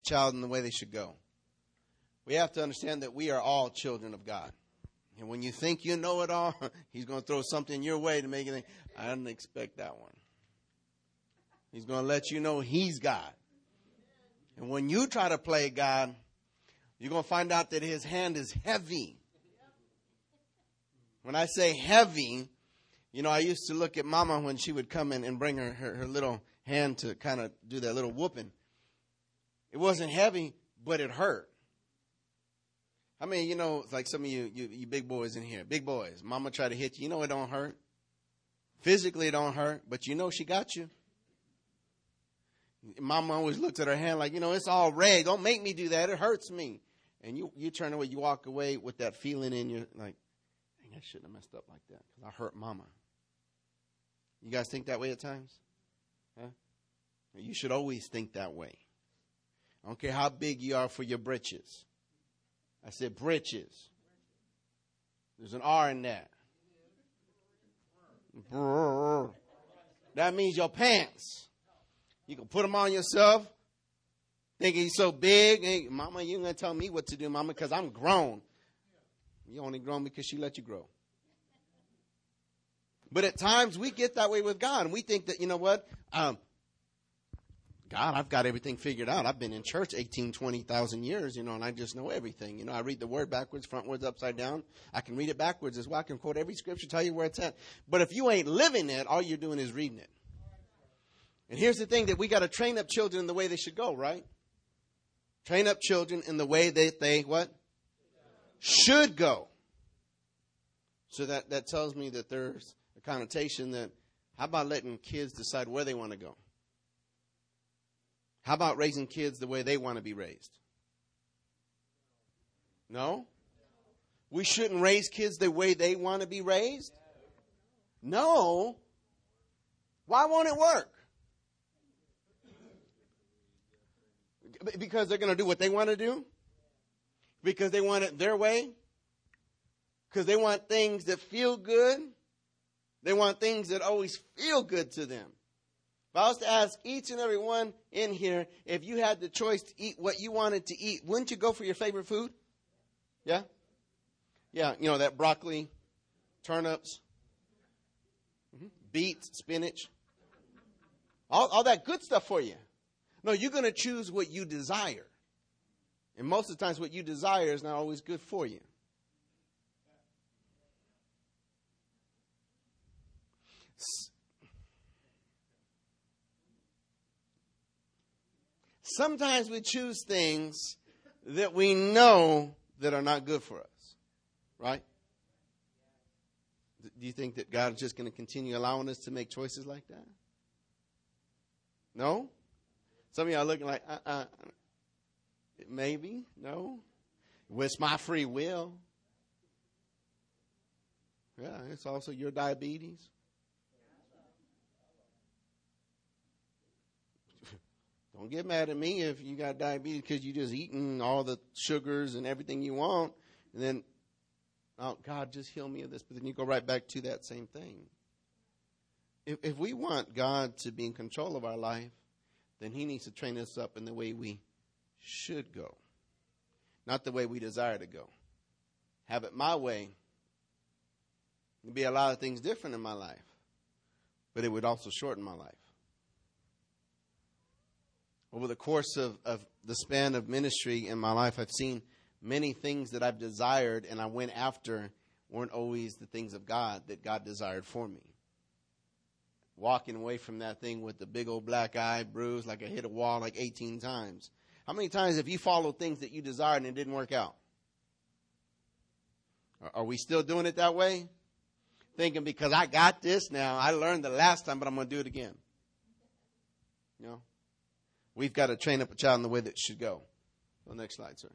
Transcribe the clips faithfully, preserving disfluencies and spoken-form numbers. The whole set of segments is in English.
child in the way they should go. We have to understand that we are all children of God. And when you think you know it all, he's going to throw something your way to make you think, I didn't expect that one. He's going to let you know he's God. And when you try to play God, you're going to find out that his hand is heavy. When I say heavy, you know, I used to look at Mama when she would come in and bring her, her, her little hand to kind of do that little whooping. It wasn't heavy, but it hurt. I mean, you know, it's like some of you, you, you big boys in here, big boys. Mama try to hit you. You know it don't hurt. Physically it don't hurt, but you know she got you. Mama always looks at her hand like, you know, it's all red. Don't make me do that. It hurts me. And you, you turn away, you walk away with that feeling in you like, dang, I shouldn't have messed up like that because I hurt Mama. You guys think that way at times? Huh? You should always think that way. I don't care how big you are for your britches. I said britches. There's an R in that. Brrr. That means your pants. You can put them on yourself. Thinking he's so big. Hey, Mama, you ain't going to tell me what to do, Mama, because I'm grown. You only grown because she let you grow. But at times we get that way with God. And we think that, you know what? Um, God, I've got everything figured out. I've been in church eighteen, twenty thousand years, you know, and I just know everything. You know, I read the word backwards, frontwards, upside down. I can read it backwards as well. I can quote every scripture, tell you where it's at. But if you ain't living it, all you're doing is reading it. And here's the thing, that we got to train up children in the way they should go, right? Train up children in the way that they, what? Should go. So that, that tells me that there's a connotation that, how about letting kids decide where they want to go? How about raising kids the way they want to be raised? No? We shouldn't raise kids the way they want to be raised? No. Why won't it work? Because they're going to do what they want to do? Because they want it their way? Because they want things that feel good? They want things that always feel good to them. If I was to ask each and every one in here, if you had the choice to eat what you wanted to eat, wouldn't you go for your favorite food? Yeah? Yeah, you know, that broccoli, turnips, mm-hmm. beets, spinach, all, all that good stuff for you. No, you're going to choose what you desire. And most of the times what you desire is not always good for you. Sometimes we choose things that we know that are not good for us, right? Do you think that God is just going to continue allowing us to make choices like that? No? Some of y'all are looking like, uh-uh. Maybe, no. Well, it's my free will. Yeah, it's also your diabetes. Don't get mad at me if you got diabetes because you just eating all the sugars and everything you want. And then, oh, God, just heal me of this. But then you go right back to that same thing. If, if we want God to be in control of our life, then he needs to train us up in the way we should go. Not the way we desire to go. Have it my way. There'd be a lot of things different in my life. But it would also shorten my life. Over the course of, of the span of ministry in my life, I've seen many things that I've desired and I went after weren't always the things of God that God desired for me. Walking away from that thing with the big old black eye, bruise, like I hit a wall like eighteen times. How many times have you followed things that you desired and it didn't work out? Are we still doing it that way? Thinking because I got this now, I learned the last time, but I'm going to do it again. You know? We've got to train up a child in the way that it should go. Well, next slide, sir.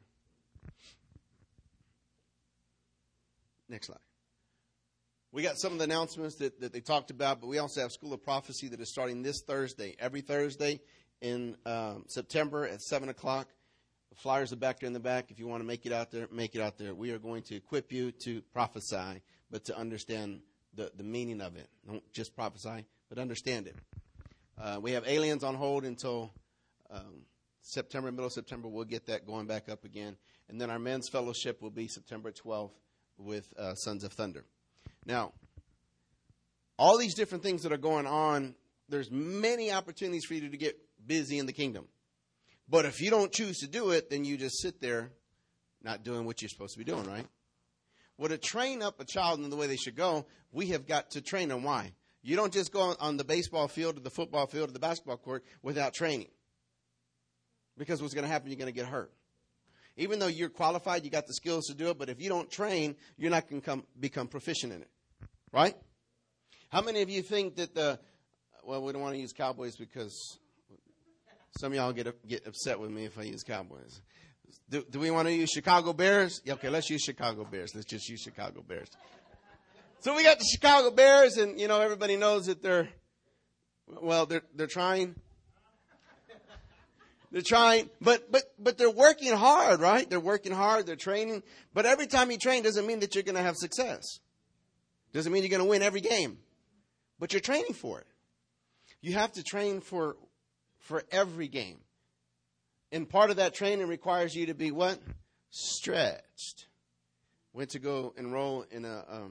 Next slide. We got some of the announcements that, that they talked about, but we also have School of Prophecy that is starting this Thursday. Every Thursday in um, September at seven o'clock. The flyers are back there in the back. If you want to make it out there, make it out there. We are going to equip you to prophesy, but to understand the, the meaning of it. Don't just prophesy, but understand it. Uh, we have aliens on hold until um, September, middle of September, we'll get that going back up again. And then our men's fellowship will be September twelfth with uh, Sons of Thunder. Now, all these different things that are going on, there's many opportunities for you to get busy in the kingdom. But if you don't choose to do it, then you just sit there not doing what you're supposed to be doing, right? Well, to train up a child in the way they should go, we have got to train them. Why? You don't just go on the baseball field or the football field or the basketball court without training. Because what's going to happen, you're going to get hurt. Even though you're qualified, you got the skills to do it, but if you don't train, you're not going to come, become proficient in it. Right? How many of you think that the, well, we don't want to use Cowboys because some of y'all get get upset with me if I use Cowboys. Do, do we want to use Chicago Bears? Yeah, okay, let's use Chicago Bears. Let's just use Chicago Bears. So we got the Chicago Bears, and, you know, everybody knows that they're, well, they're they're trying. They're trying, but but but they're working hard, right? They're working hard, they're training. But every time you train doesn't mean that you're going to have success. Doesn't mean you're going to win every game. But you're training for it. You have to train for for every game. And part of that training requires you to be what? Stretched. Went to go enroll in a um,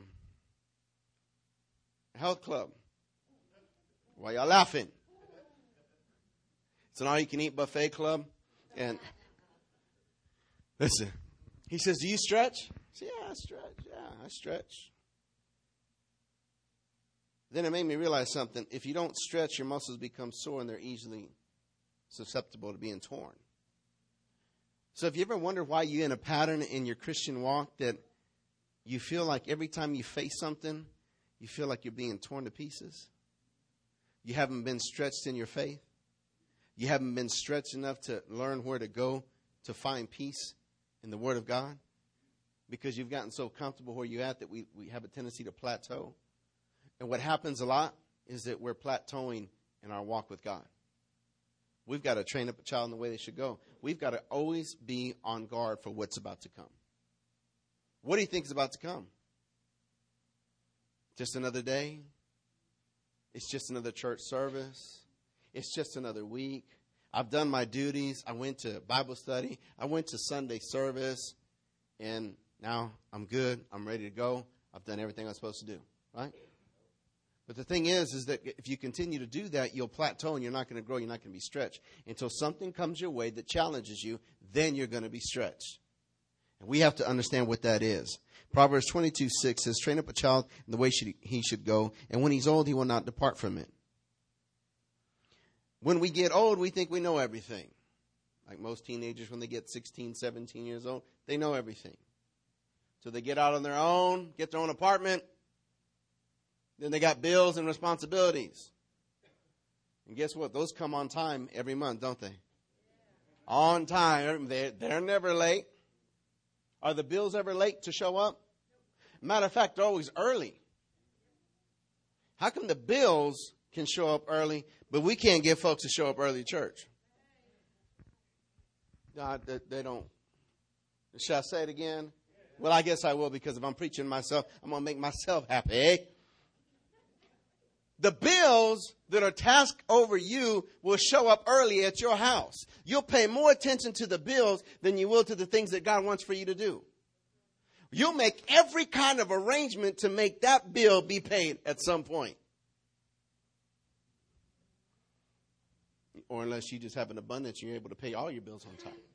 health club. Why y'all laughing? It's an all-you-can-eat buffet club. And listen, he says, do you stretch? I said, yeah, I stretch. Yeah, I stretch. Then it made me realize something. If you don't stretch, your muscles become sore and they're easily susceptible to being torn. So if you ever wonder why you're in a pattern in your Christian walk that you feel like every time you face something, you feel like you're being torn to pieces, you haven't been stretched in your faith, you haven't been stretched enough to learn where to go to find peace in the Word of God, because you've gotten so comfortable where you're at that we, we have a tendency to plateau. And what happens a lot is that we're plateauing in our walk with God. We've got to train up a child in the way they should go. We've got to always be on guard for what's about to come. What do you think is about to come? Just another day? It's just another church service? It's just another week? I've done my duties. I went to Bible study. I went to Sunday service. And now I'm good. I'm ready to go. I've done everything I'm supposed to do. Right? But the thing is, is that if you continue to do that, you'll plateau and you're not going to grow. You're not going to be stretched. Until something comes your way that challenges you, then you're going to be stretched. And we have to understand what that is. Proverbs twenty-two six says, train up a child in the way should he should go, and when he's old, he will not depart from it. When we get old, we think we know everything. Like most teenagers, when they get sixteen, seventeen years old, they know everything. So they get out on their own, get their own apartment. Then they got bills and responsibilities. And guess what? Those come on time every month, don't they? On time. They're, they're never late. Are the bills ever late to show up? Matter of fact, they're always early. How come the bills can show up early, but we can't get folks to show up early to church? God, they, they don't. Shall I say it again? Well, I guess I will, because if I'm preaching myself, I'm going to make myself happy. Eh? The bills that are tasked over you will show up early at your house. You'll pay more attention to the bills than you will to the things that God wants for you to do. You'll make every kind of arrangement to make that bill be paid at some point. Or unless you just have an abundance and you're able to pay all your bills on time.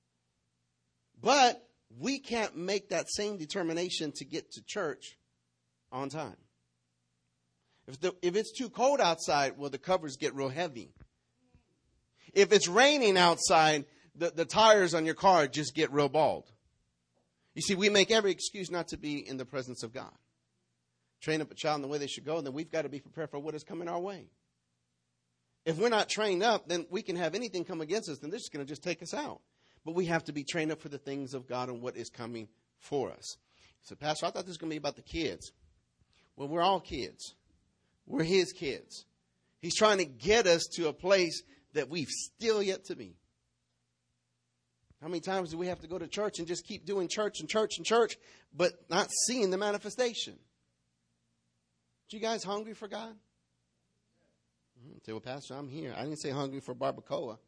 But we can't make that same determination to get to church on time. If, the, if it's too cold outside, well, the covers get real heavy. If it's raining outside, the, the tires on your car just get real bald. You see, we make every excuse not to be in the presence of God. Train up a child in the way they should go, and then we've got to be prepared for what is coming our way. If we're not trained up, then we can have anything come against us, then they're just going to just take us out. But we have to be trained up for the things of God and what is coming for us. So, Pastor, I thought this was going to be about the kids. Well, we're all kids. We're his kids. He's trying to get us to a place that we've still yet to be. How many times do we have to go to church and just keep doing church and church and church, but not seeing the manifestation? Are you guys hungry for God? Mm-hmm. Say, well, Pastor, I'm here. I didn't say hungry for barbacoa.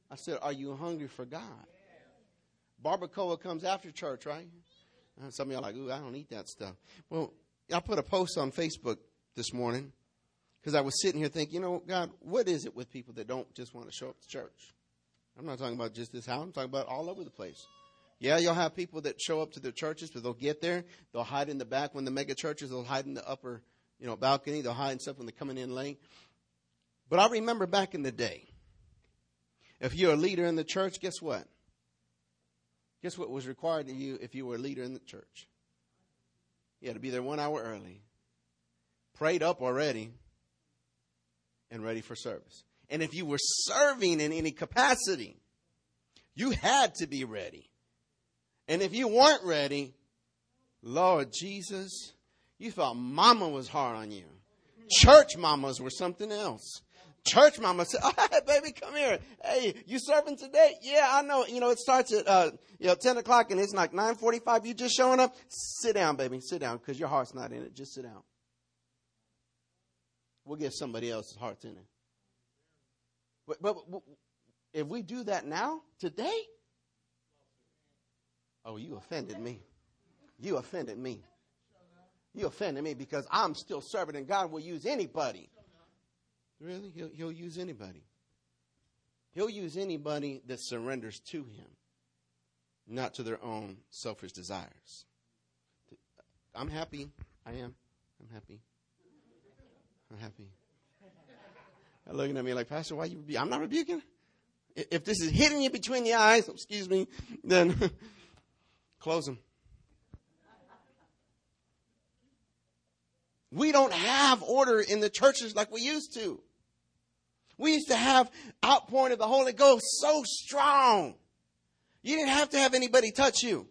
I said, are you hungry for God? Barbacoa comes after church, right? And some of y'all are like, ooh, I don't eat that stuff. Well, I put a post on Facebook this morning because I was sitting here thinking, you know, God, what is it with people that don't just want to show up to church? I'm not talking about just this house. I'm talking about all over the place. Yeah, you'll have people that show up to their churches, but they'll get there. They'll hide in the back when the mega churches. They'll hide in the upper, you know, balcony. They'll hide and stuff when they're coming in late. But I remember back in the day, if you're a leader in the church, guess what? Guess what was required of you if you were a leader in the church? You had to be there one hour early, prayed up already, and ready for service. And if you were serving in any capacity, you had to be ready. And if you weren't ready, Lord Jesus, you thought mama was hard on you. Church mamas were something else. Church mama said, oh, hey, baby, come here. Hey, you serving today? Yeah, I know. You know, it starts at uh, you know ten o'clock and it's like nine forty-five. You just showing up? Sit down, baby. Sit down because your heart's not in it. Just sit down. We'll get somebody else's heart's in it. But, but, but if we do that now, today, oh, you offended me. You offended me. You offended me because I'm still serving and God will use anybody. Really? He'll, he'll use anybody. He'll use anybody that surrenders to him, not to their own selfish desires. I'm happy. I am. I'm happy. I'm happy. They're looking at me like, Pastor, why you rebuke? I'm not rebuking. If this is hitting you between the eyes, excuse me, then close them. We don't have order in the churches like we used to. We used to have outpouring of the Holy Ghost so strong. You didn't have to have anybody touch you.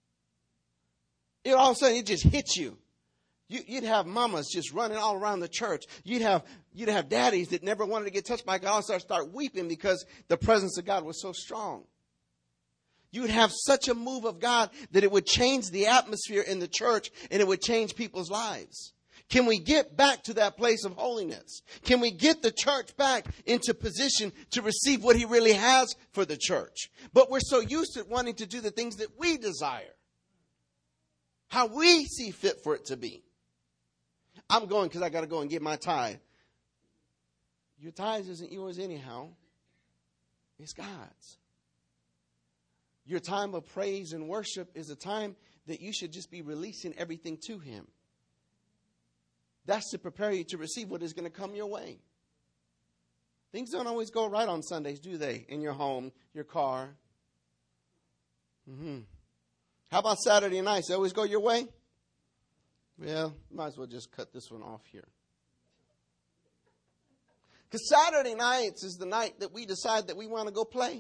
It all of a sudden, it just hit you. you. You'd have mamas just running all around the church. You'd have you'd have daddies that never wanted to get touched by God start start weeping because the presence of God was so strong. You would have such a move of God that it would change the atmosphere in the church and it would change people's lives. Can we get back to that place of holiness? Can we get the church back into position to receive what he really has for the church? But we're so used to wanting to do the things that we desire. How we see fit for it to be. I'm going because I got to go and get my tithe. Your tithe isn't yours anyhow. It's God's. Your time of praise and worship is a time that you should just be releasing everything to him. That's to prepare you to receive what is going to come your way. Things don't always go right on Sundays, do they? In your home, your car. Mm-hmm. How about Saturday nights? They always go your way? Well, might as well just cut this one off here. Because Saturday nights is the night that we decide that we want to go play.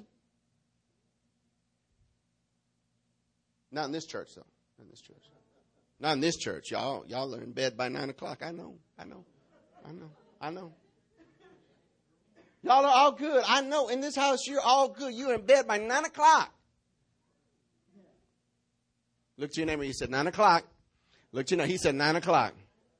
Not in this church, though. Not in this church. Not in this church. Y'all, y'all are in bed by nine o'clock. I know. I know. I know. I know. Y'all are all good. I know. In this house, you're all good. You're in bed by nine o'clock. Look to your neighbor. He said nine o'clock. Look to your neighbor. He said nine o'clock.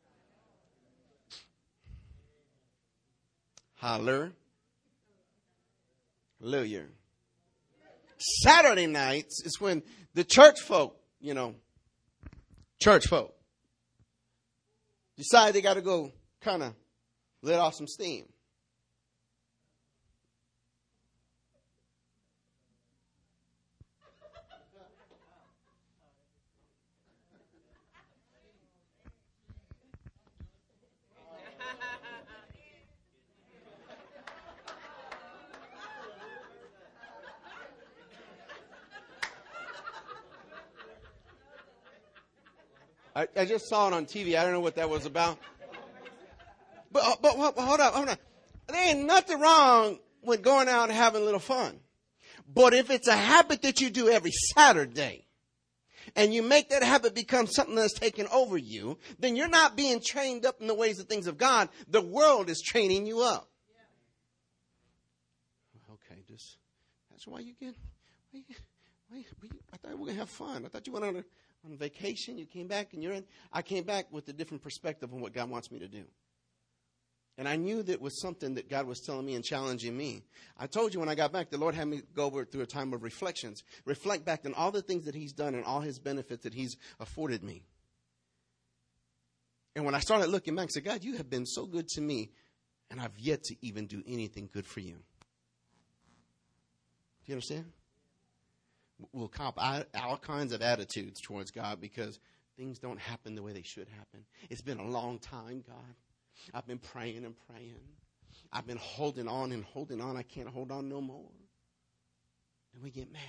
Holler. Hallelujah. Saturday nights is when the church folk, you know, church folk decide they got to go kind of let off some steam. I, I just saw it on T V. I don't know what that was about. But, but, but hold up, hold on. There ain't nothing wrong with going out and having a little fun. But if it's a habit that you do every Saturday, and you make that habit become something that's taken over you, then you're not being trained up in the ways of things of God. The world is training you up. Okay, just that's why you get. Why you, why you, I thought we were gonna have fun. I thought you went on a. On vacation, you came back and you're in. I came back with a different perspective on what God wants me to do. And I knew that was something that God was telling me and challenging me. I told you when I got back, the Lord had me go over through a time of reflections. Reflect back on all the things that he's done and all his benefits that he's afforded me. And when I started looking back, I said, God, you have been so good to me, and I've yet to even do anything good for you. Do you understand? We'll cop all kinds of attitudes towards God because things don't happen the way they should happen. It's been a long time, God. I've been praying and praying. I've been holding on and holding on. I can't hold on no more. And we get mad.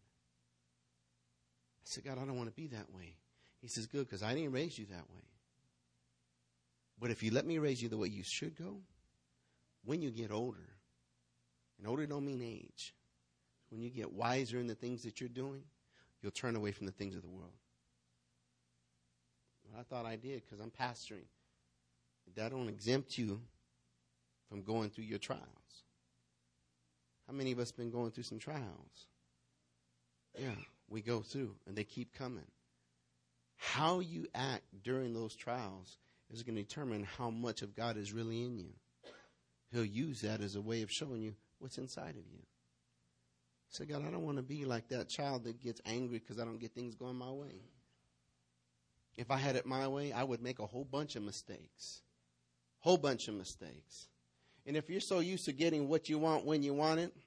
I said, God, I don't want to be that way. He says, good, because I didn't raise you that way. But if you let me raise you the way you should go, when you get older, and older don't mean age, when you get wiser in the things that you're doing, you'll turn away from the things of the world. Well, I thought I did because I'm pastoring. That don't exempt you from going through your trials. How many of us been going through some trials? Yeah, we go through, and they keep coming. How you act during those trials is going to determine how much of God is really in you. He'll use that as a way of showing you what's inside of you. Say, God, I don't want to be like that child that gets angry because I don't get things going my way. If I had it my way, I would make a whole bunch of mistakes. Whole bunch of mistakes. And if you're so used to getting what you want when you want it,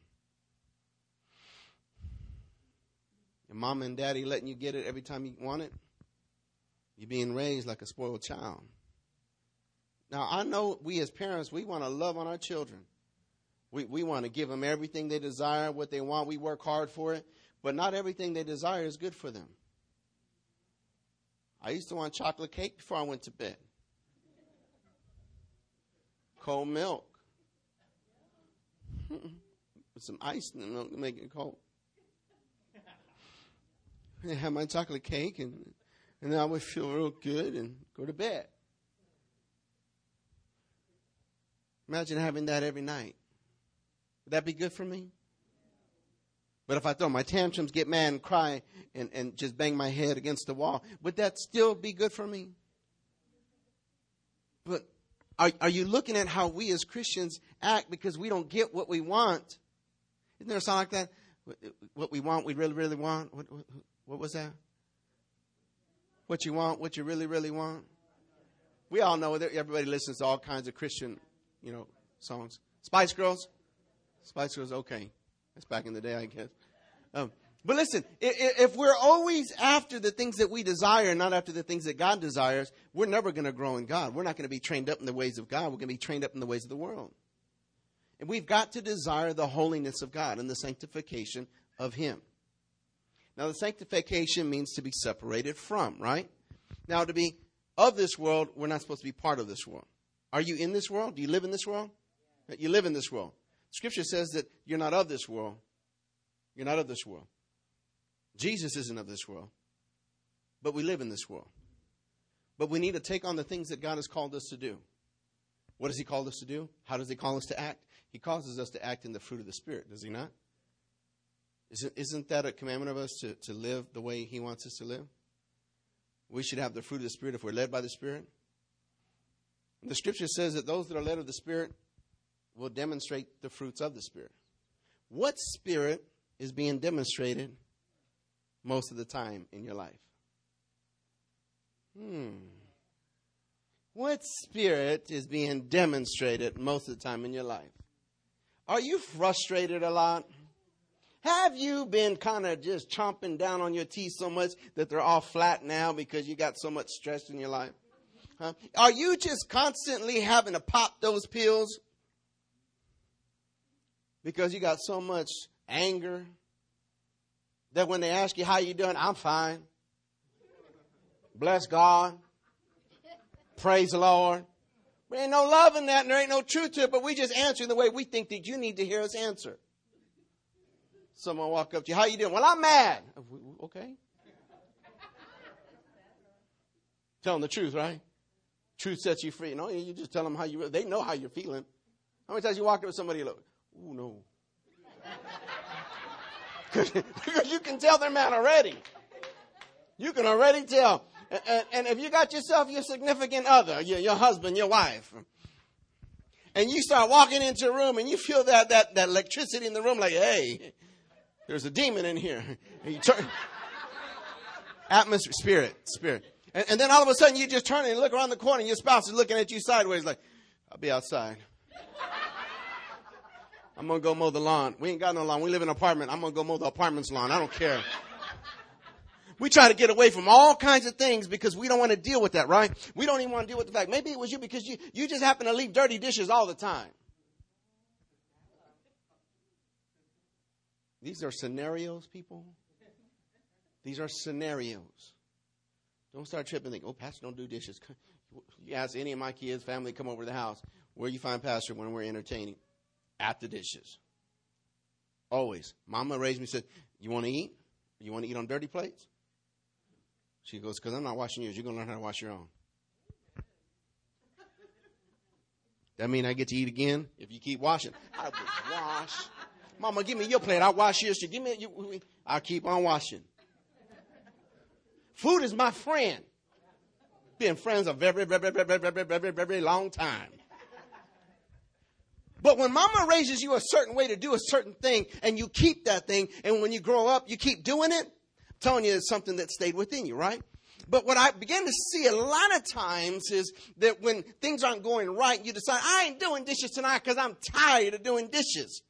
and mom and daddy letting you get it every time you want it, you're being raised like a spoiled child. Now, I know we as parents, we want to love on our children. We we want to give them everything they desire, what they want. We work hard for it. But not everything they desire is good for them. I used to want chocolate cake before I went to bed. Cold milk. With some ice in the milk to make it cold. I have my chocolate cake, and, and then I would feel real good and go to bed. Imagine having that every night. Would that be good for me? But if I throw my tantrums, get mad and cry, and, and just bang my head against the wall, would that still be good for me? But are, are you looking at how we as Christians act because we don't get what we want? Isn't there a song like that? What we want, we really, really want. What, what, what was that? What you want, what you really, really want. We all know that everybody listens to all kinds of Christian, you know, songs. Spice Girls? Spice Girls, okay. That's back in the day, I guess. Um, but listen, if, if we're always after the things that we desire and not after the things that God desires, we're never going to grow in God. We're not going to be trained up in the ways of God. We're going to be trained up in the ways of the world. And we've got to desire the holiness of God and the sanctification of Him. Now, the sanctification means to be separated from, right? Now, to be of this world, we're not supposed to be part of this world. Are you in this world? Do you live in this world? You live in this world. Scripture says that you're not of this world. You're not of this world. Jesus isn't of this world. But we live in this world. But we need to take on the things that God has called us to do. What has He called us to do? How does He call us to act? He causes us to act in the fruit of the Spirit, does He not? Isn't, isn't that a commandment of us to, to live the way He wants us to live? We should have the fruit of the Spirit if we're led by the Spirit. And the Scripture says that those that are led of the Spirit will demonstrate the fruits of the Spirit. What spirit is being demonstrated most of the time in your life? Hmm. What spirit is being demonstrated most of the time in your life? Are you frustrated a lot? Have you been kind of just chomping down on your teeth so much that they're all flat now because you got so much stress in your life? Huh? Are you just constantly having to pop those pills because you got so much anger that when they ask you how you doing, I'm fine. Bless God. Praise the Lord. There ain't no love in that and there ain't no truth to it, but we just answer the way we think that you need to hear us answer. Someone walk up to you, how you doing? Well, I'm mad. Okay. Tell them the truth, right? Truth sets you free. No, you just tell them how you, they know how you're feeling. How many times you walk up to somebody and look, ooh, no. Because you can tell they're mad already. You can already tell. And, and if you got yourself your significant other, your, your husband, your wife, And you start walking into a room and you feel that, that, that electricity in the room like, hey, there's a demon in here. And you turn, atmosphere, spirit, spirit. And, and then all of a sudden you just turn and look around the corner and your spouse is looking at you sideways like, I'll be outside. I'm going to go mow the lawn. We ain't got no lawn. We live in an apartment. I'm going to go mow the apartment's lawn. I don't care. We try to get away from all kinds of things because we don't want to deal with that, right? We don't even want to deal with the fact. Maybe it was you because you, you just happen to leave dirty dishes all the time. These are scenarios, people. These are scenarios. Don't start tripping and think, oh, Pastor don't do dishes. You ask any of my kids, family, come over to the house. Where you find Pastor when we're entertaining? At the dishes. Always. Mama raised me and said, you want to eat? You want to eat on dirty plates? She goes, because I'm not washing yours. You're going to learn how to wash your own. That mean I get to eat again? If you keep washing, I'll just wash. Mama, give me your plate. I'll wash yours. Give me. You, I'll keep on washing. Food is my friend. Been friends a very, very, very, very, very, very, very long time. But when mama raises you a certain way to do a certain thing, and you keep that thing, and when you grow up, you keep doing it, I'm telling you, it's something that stayed within you, right? But what I began to see a lot of times is that when things aren't going right, you decide, I ain't doing dishes tonight because I'm tired of doing dishes.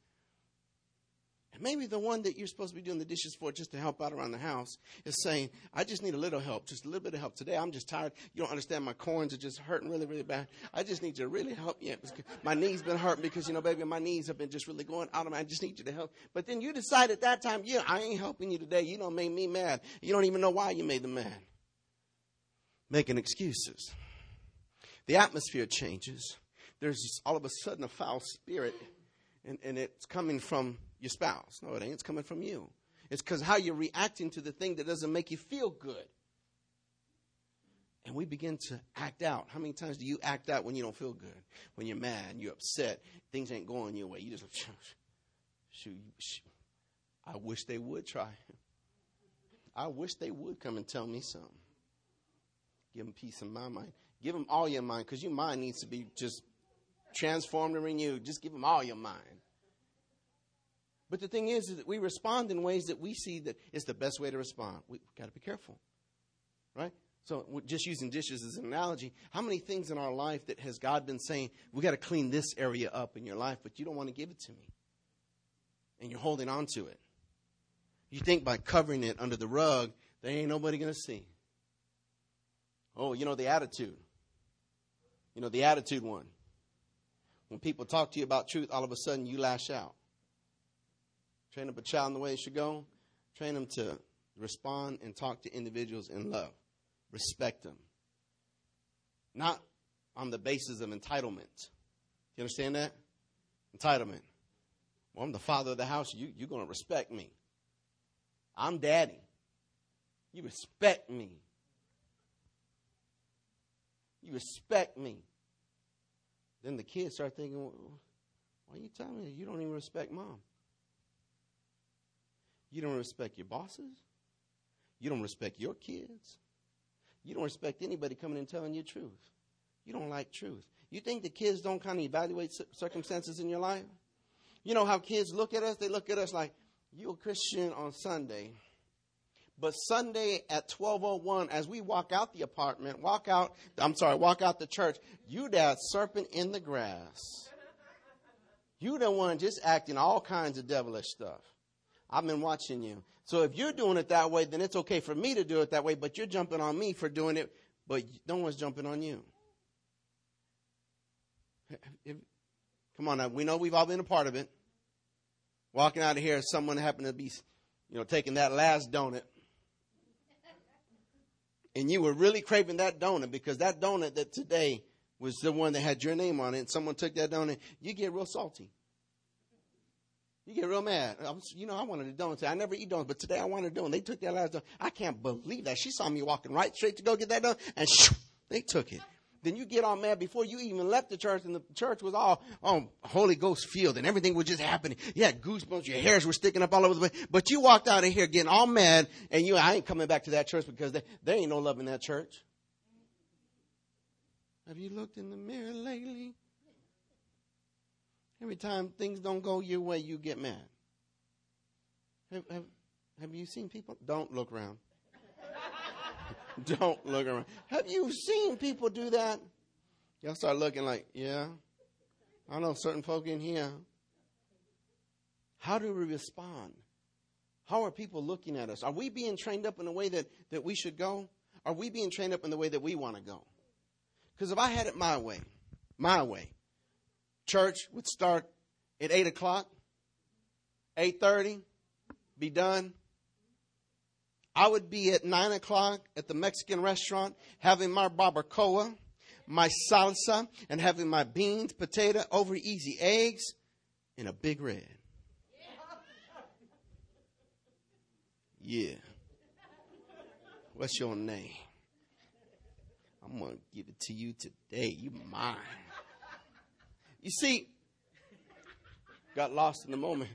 And maybe the one that you're supposed to be doing the dishes for just to help out around the house is saying, I just need a little help, just a little bit of help. Today, I'm just tired. You don't understand. My corns are just hurting really, really bad. I just need you to really help me. My knees been hurting because, you know, baby, my knees have been just really going out of my, I just need you to help. But then you decide at that time, yeah, I ain't helping you today. You don't make me mad. You don't even know why you made them mad. Making excuses. The atmosphere changes. There's just all of a sudden a foul spirit, and, and it's coming from your spouse. No, it ain't. It's coming from you. It's because how you're reacting to the thing that doesn't make you feel good. And we begin to act out. How many times do you act out when you don't feel good? When you're mad, you're upset, things ain't going your way. You just, shoot, shoot. I wish they would try. I wish they would come and tell me something. Give them peace in my mind. Give them all your mind, because your mind needs to be just transformed and renewed. Just give them all your mind. But the thing is, is that we respond in ways that we see that it's the best way to respond. We've got to be careful, right? So just using dishes as an analogy, how many things in our life that has God been saying, we got to clean this area up in your life, but you don't want to give it to me. And you're holding on to it. You think by covering it under the rug, there ain't nobody going to see. Oh, you know, the attitude. You know, the attitude one. When people talk to you about truth, all of a sudden you lash out. Train up a child in the way it should go. Train them to respond and talk to individuals in love. Respect them. Not on the basis of entitlement. You understand that? Entitlement. Well, I'm the father of the house. You, you're going to respect me. I'm daddy. You respect me. You respect me. Then the kids start thinking, well, why are you telling me you don't even respect mom? You don't respect your bosses. You don't respect your kids. You don't respect anybody coming and telling you truth. You don't like truth. You think the kids don't kind of evaluate circumstances in your life? You know how kids look at us? They look at us like, you're a Christian on Sunday. But Sunday at twelve oh one, as we walk out the apartment, walk out, I'm sorry, walk out the church, you that serpent in the grass. You the one just acting all kinds of devilish stuff. I've been watching you. So if you're doing it that way, then it's okay for me to do it that way, but you're jumping on me for doing it, but no one's jumping on you. If, come on now, we know we've all been a part of it. Walking out of here, someone happened to be, you know, taking that last donut. And you were really craving that donut because that donut that today was the one that had your name on it. And someone took that donut. You get real salty. You get real mad. I was, you know, I wanted a donut. I never eat donuts, but today I wanted a donut. They took that last donut. I can't believe that. She saw me walking right straight to go get that donut, and shoo, they took it. Then you get all mad before you even left the church, and the church was all on Holy Ghost filled, and everything was just happening. You had goosebumps, your hairs were sticking up all over the place. But you walked out of here getting all mad, and you, I ain't coming back to that church because there, there ain't no love in that church. Have you looked in the mirror lately? Every time things don't go your way, you get mad. Have, have, have you seen people? Don't look around. Don't look around. Have you seen people do that? Y'all start looking like, yeah, I know certain folk in here. How do we respond? How are people looking at us? Are we being trained up in the way that, that we should go? Are we being trained up in the way that we want to go? Because if I had it my way, my way, church would start at eight o'clock, eight thirty, be done. I would be at nine o'clock at the Mexican restaurant having my barbacoa, my salsa, and having my beans, potato, over easy eggs, and a big red. Yeah. What's your name? I'm going to give it to you today. You mine. You see, got lost in the moment.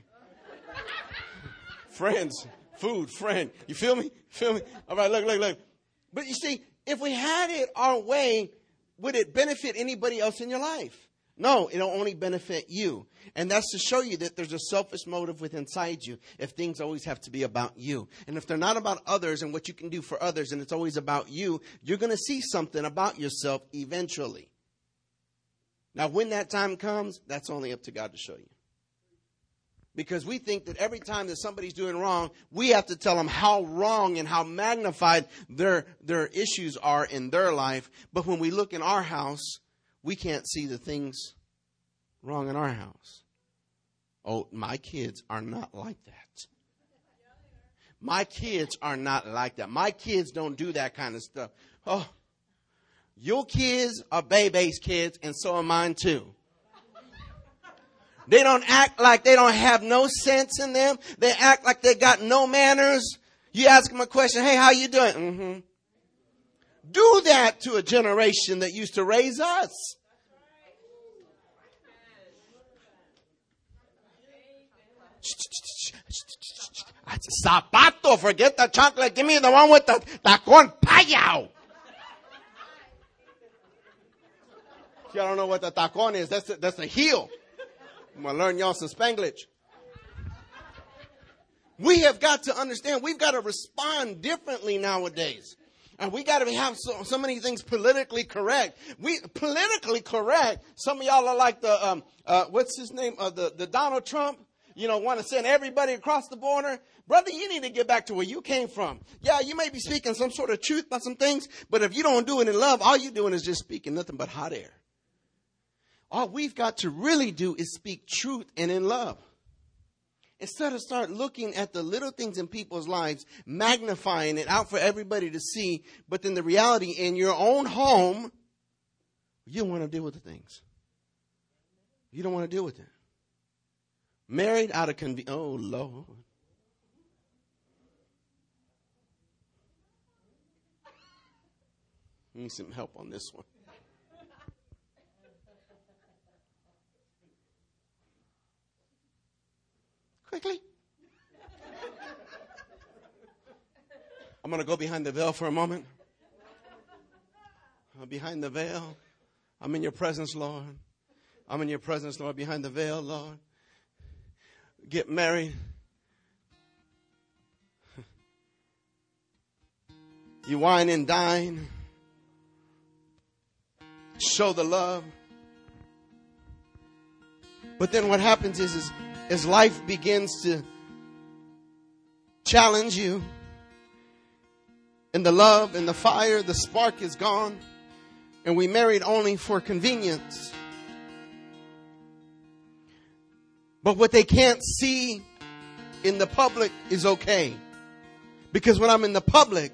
Friends, food, friend. You feel me? Feel me? All right, look, look, look. But you see, if we had it our way, would it benefit anybody else in your life? No, it'll only benefit you. And that's to show you that there's a selfish motive within inside you if things always have to be about you. And if they're not about others and what you can do for others and it's always about you, you're going to see something about yourself eventually. Now, when that time comes, that's only up to God to show you. Because we think that every time that somebody's doing wrong, we have to tell them how wrong and how magnified their, their issues are in their life. But when we look in our house, we can't see the things wrong in our house. Oh, my kids are not like that. My kids are not like that. My kids don't do that kind of stuff. Oh, your kids are baby's kids, and so are mine too. They don't act like they don't have no sense in them. They act like they got no manners. You ask them a question, hey, how you doing? Mm-hmm. Do that to a generation that used to raise us. Zapato, forget the chocolate. Give me the one with the tacón payao. See, I don't know what the tacón is. That's a, that's a heel. I'm going to learn y'all some Spanglish. We have got to understand. We've got to respond differently nowadays. And we got to have so, so many things politically correct. We politically correct. Some of y'all are like the, um, uh, what's his name? Uh, the, the Donald Trump, you know, want to send everybody across the border. Brother, you need to get back to where you came from. Yeah, you may be speaking some sort of truth about some things, but if you don't do it in love, all you're doing is just speaking nothing but hot air. All we've got to really do is speak truth and in love. Instead of start looking at the little things in people's lives, magnifying it out for everybody to see, but then the reality in your own home, you don't want to deal with the things. You don't want to deal with it. Married out of convenience. Oh, Lord. I need some help on this one. Quickly. I'm going to go behind the veil for a moment. I'm behind the veil. I'm in your presence, Lord. I'm in your presence, Lord, behind the veil, Lord. Get married. You wine and dine. Show the love. But then what happens is, is as life begins to challenge you, and the love and the fire, the spark is gone, and we married only for convenience. But what they can't see in the public is okay. Because when I'm in the public,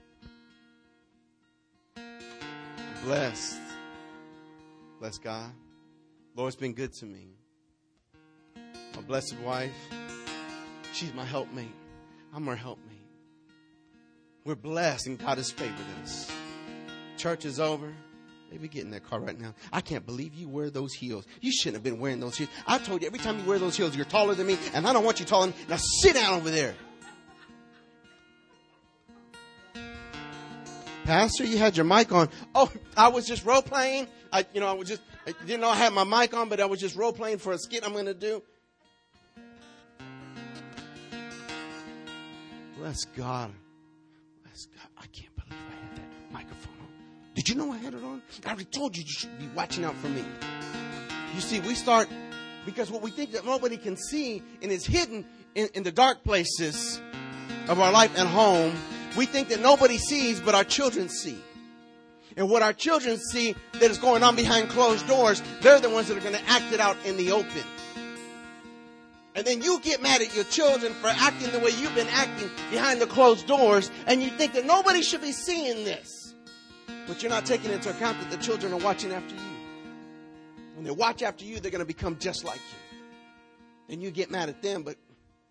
blessed. Bless God. Lord's been good to me. My blessed wife, she's my helpmate. I'm her helpmate. We're blessed and God has favored us. Church is over. Maybe get in that car right now. I can't believe you wear those heels. You shouldn't have been wearing those heels. I told you every time you wear those heels, you're taller than me, and I don't want you taller than me. Now sit down over there. Pastor, you had your mic on. Oh, I was just role playing. I, you know, I was just I didn't know I had my mic on, but I was just role playing for a skit I'm going to do. Bless God. Bless God. I can't believe I had that microphone on. Did you know I had it on? I already told you you should be watching out for me. You see, we start, because what we think that nobody can see and is hidden in, in the dark places of our life and home, we think that nobody sees, but our children see. And what our children see that is going on behind closed doors, they're the ones that are going to act it out in the open. And then you get mad at your children for acting the way you've been acting behind the closed doors, and you think that nobody should be seeing this. But you're not taking into account that the children are watching after you. When they watch after you, they're going to become just like you. And you get mad at them, but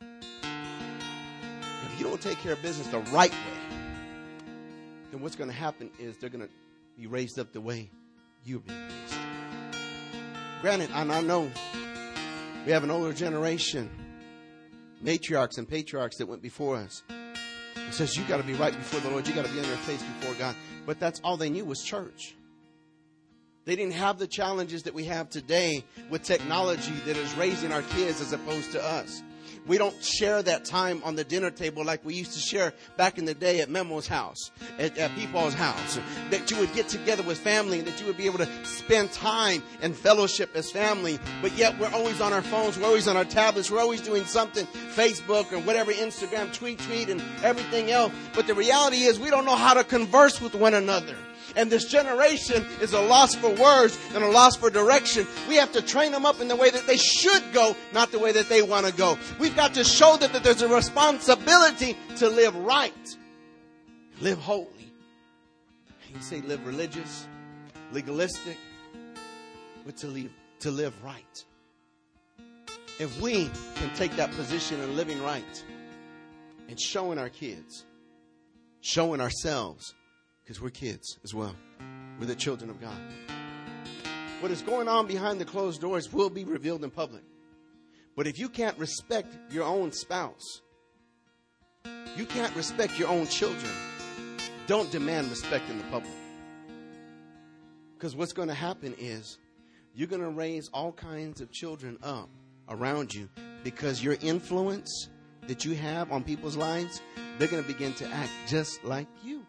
if you don't take care of business the right way, then what's going to happen is they're going to be raised up the way you're being raised. Granted, and I know we have an older generation, matriarchs and patriarchs that went before us. It says you got to be right before the Lord. You got to be on your face before God. But that's all they knew was church. They didn't have the challenges that we have today with technology that is raising our kids as opposed to us. We don't share that time on the dinner table like we used to share back in the day at Memo's house, at, at Peepaw's house. That you would get together with family and that you would be able to spend time and fellowship as family. But yet we're always on our phones. We're always on our tablets. We're always doing something, Facebook or whatever, Instagram, tweet, tweet, and everything else. But the reality is we don't know how to converse with one another. And this generation is a loss for words and a loss for direction. We have to train them up in the way that they should go, not the way that they want to go. We've got to show them that there's a responsibility to live right, live holy. You can say live religious, legalistic, but to live, to live right. If we can take that position in living right and showing our kids, showing ourselves, because we're kids as well. We're the children of God. What is going on behind the closed doors will be revealed in public. But if you can't respect your own spouse, you can't respect your own children, don't demand respect in the public. Because what's going to happen is you're going to raise all kinds of children up around you because your influence that you have on people's lives, they're going to begin to act just like you.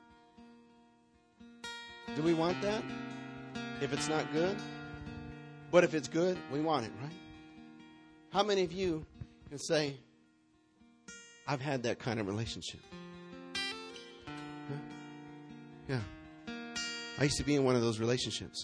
Do we want that? If it's not good? But if it's good, we want it, right? How many of you can say, I've had that kind of relationship? Huh? Yeah. I used to be in one of those relationships.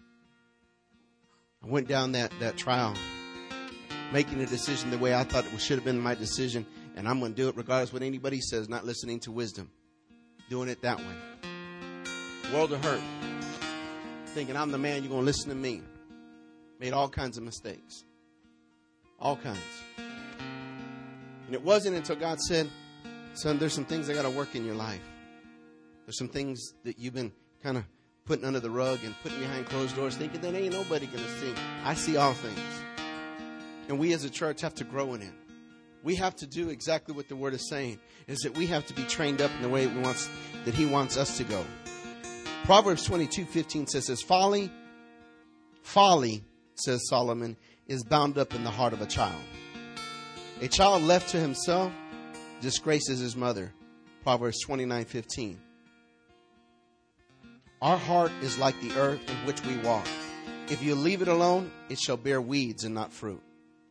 I went down that, that trial, making a decision the way I thought it should have been my decision, and I'm going to do it regardless of what anybody says, not listening to wisdom. Doing it that way. World of hurt. Thinking I'm the man, you're going to listen to me. Made all kinds of mistakes. All kinds. And it wasn't until God said, son, there's some things I got to work in your life. There's some things that you've been kind of putting under the rug and putting behind closed doors, thinking that ain't nobody going to see. I see all things. And we as a church have to grow in it. We have to do exactly what the word is saying, is that we have to be trained up in the way we wants, that he wants us to go. Proverbs twenty-two fifteen says, says, folly, folly, says Solomon, is bound up in the heart of a child. A child left to himself disgraces his mother. Proverbs twenty-nine fifteen. Our heart is like the earth in which we walk. If you leave it alone, it shall bear weeds and not fruit.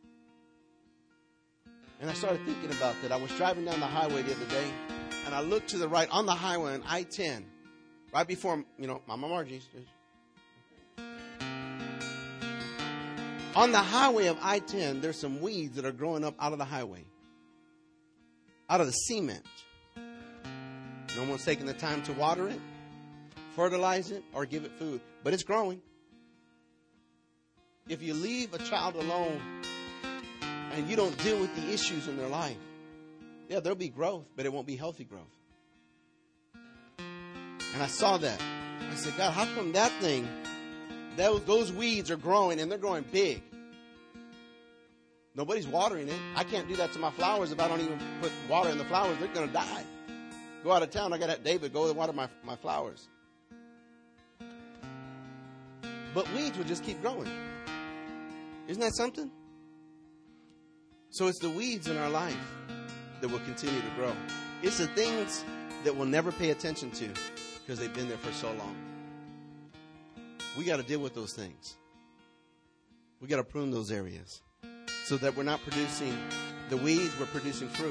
And I started thinking about that. I was driving down the highway the other day, and I looked to the right on the highway on I ten. Right before, you know, Mama Margie's. On the highway of I ten, there's some weeds that are growing up out of the highway. Out of the cement. No one's taking the time to water it, fertilize it, or give it food. But it's growing. If you leave a child alone and you don't deal with the issues in their life, yeah, there'll be growth, but it won't be healthy growth. And I saw that. I said, God, how come that thing, those, those weeds are growing and they're growing big? Nobody's watering it. I can't do that to my flowers if I don't even put water in the flowers. They're going to die. Go out of town. I got to have David go water my, my flowers. But weeds will just keep growing. Isn't that something? So it's the weeds in our life that will continue to grow. It's the things that we'll never pay attention to because they've been there for so long. We got to deal with those things. We got to prune those areas so that we're not producing the weeds, we're producing fruit.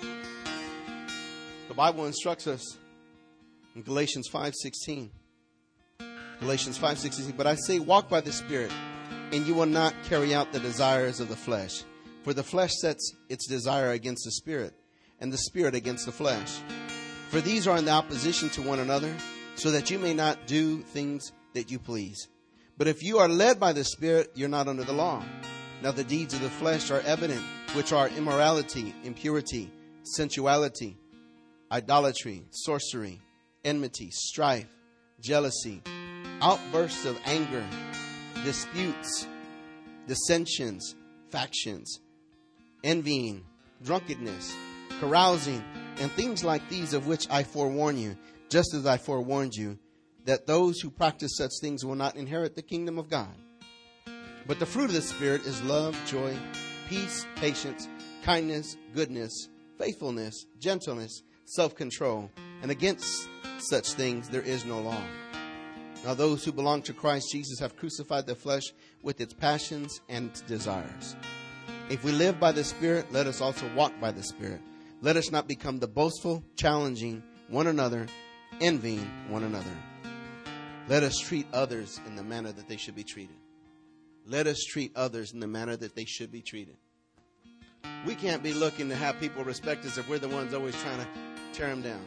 The Bible instructs us in Galatians five sixteen. Galatians five sixteen. But I say, walk by the Spirit, and you will not carry out the desires of the flesh. For the flesh sets its desire against the Spirit, and the Spirit against the flesh. For these are in the opposition to one another, so that you may not do things that you please. But if you are led by the Spirit, you're not under the law. Now the deeds of the flesh are evident, which are immorality, impurity, sensuality, idolatry, sorcery, enmity, strife, jealousy, outbursts of anger, disputes, dissensions, factions, envying, drunkenness, carousing, and things like these, of which I forewarn you, just as I forewarned you, that those who practice such things will not inherit the kingdom of God. But the fruit of the Spirit is love, joy, peace, patience, kindness, goodness, faithfulness, gentleness, self-control. And against such things there is no law. Now those who belong to Christ Jesus have crucified the flesh with its passions and its desires. If we live by the Spirit, let us also walk by the Spirit. Let us not become the boastful, challenging one another, envying one another. Let us treat others in the manner that they should be treated. Let us treat others in the manner that they should be treated. We can't be looking to have people respect us if we're the ones always trying to tear them down.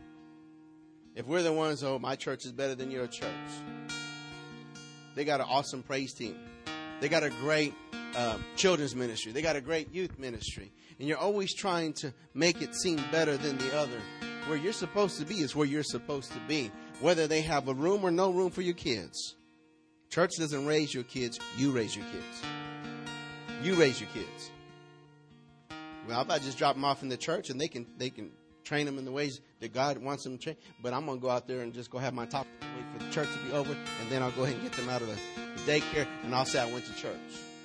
If we're the ones, oh, my church is better than your church. They got an awesome praise team. They got a great uh, children's ministry. They got a great youth ministry. And you're always trying to make it seem better than the other. Where you're supposed to be is where you're supposed to be. Whether they have a room or no room for your kids. Church doesn't raise your kids. You raise your kids. You raise your kids. Well, if I just drop them off in the church and they can they can train them in the ways that God wants them to train. But I'm going to go out there and just go have my talk, wait for the church to be over, and then I'll go ahead and get them out of the, the daycare, and I'll say I went to church.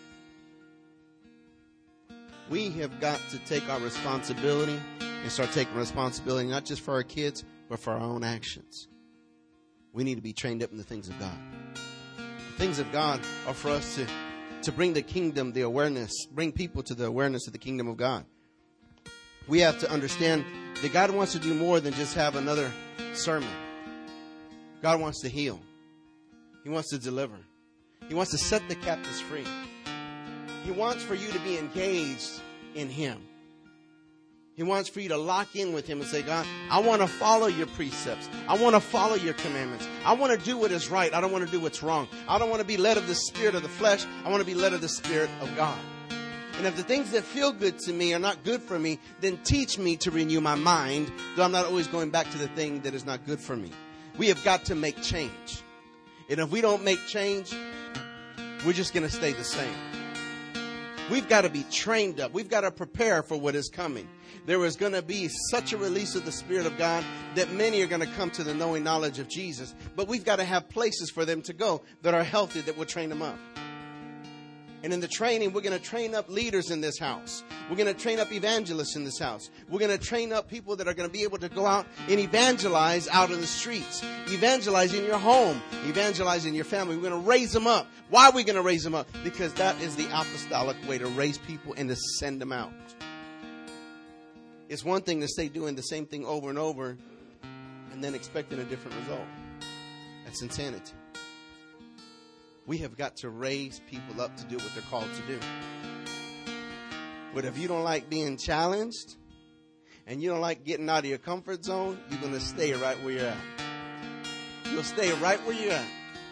We have got to take our responsibility and start taking responsibility not just for our kids, but for our own actions. We need to be trained up in the things of God. The things of God are for us to, to bring the kingdom, the awareness, bring people to the awareness of the kingdom of God. We have to understand that God wants to do more than just have another sermon. God wants to heal. He wants to deliver. He wants to set the captives free. He wants for you to be engaged in Him. He wants for you to lock in with Him and say, God, I want to follow your precepts. I want to follow your commandments. I want to do what is right. I don't want to do what's wrong. I don't want to be led of the spirit of the flesh. I want to be led of the Spirit of God. And if the things that feel good to me are not good for me, then teach me to renew my mind, so I'm not always going back to the thing that is not good for me. We have got to make change. And if we don't make change, we're just going to stay the same. We've got to be trained up. We've got to prepare for what is coming. There is going to be such a release of the Spirit of God that many are going to come to the knowing knowledge of Jesus. But we've got to have places for them to go that are healthy, that will train them up. And in the training, we're going to train up leaders in this house. We're going to train up evangelists in this house. We're going to train up people that are going to be able to go out and evangelize out in the streets. Evangelize in your home. Evangelize in your family. We're going to raise them up. Why are we going to raise them up? Because that is the apostolic way to raise people and to send them out. It's one thing to stay doing the same thing over and over and then expecting a different result. That's insanity. We have got to raise people up to do what they're called to do. But if you don't like being challenged and you don't like getting out of your comfort zone, you're going to stay right where you're at. You'll stay right where you're at.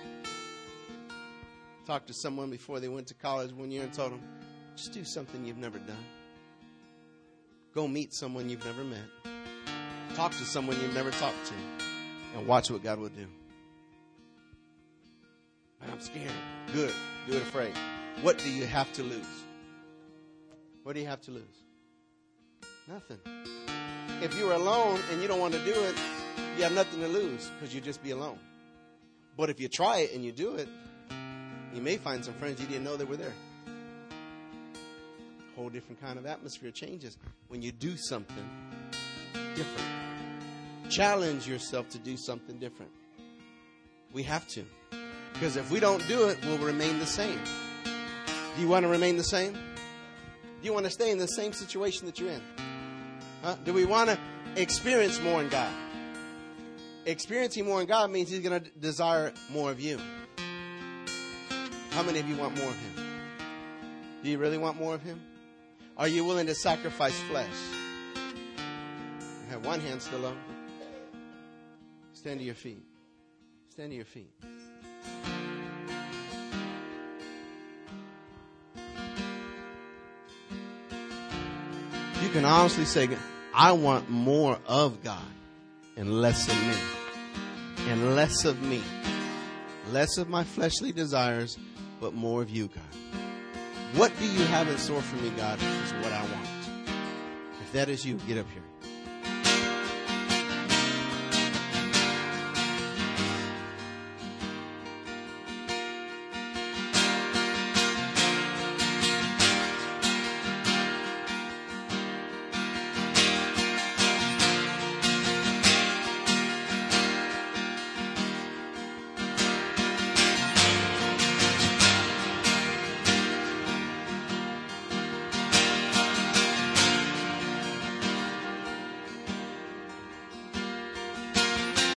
Talked to someone before they went to college one year and told them, just do something you've never done. Go meet someone you've never met. Talk to someone you've never talked to. And watch what God will do. But I'm scared. Good. Do it afraid. What do you have to lose? What do you have to lose? Nothing. If you're alone and you don't want to do it, you have nothing to lose because you'll just be alone. But if you try it and you do it, You may find some friends you didn't know they were there. Whole different kind of atmosphere changes when you do something different. Challenge yourself to do something different. We have to. Because if we don't do it, we'll remain the same. Do you want to remain the same? Do you want to stay in the same situation that you're in? Huh? Do we want to experience more in God? Experiencing more in God means He's going to desire more of you. How many of you want more of Him? Do you really want more of Him? Are you willing to sacrifice flesh? I have one hand still up. Stand to your feet. Stand to your feet. You can honestly say, I want more of God and less of me. And less of me. Less of my fleshly desires, but more of you, God. What do you have in store for me, God, is what I want. If that is you, get up here.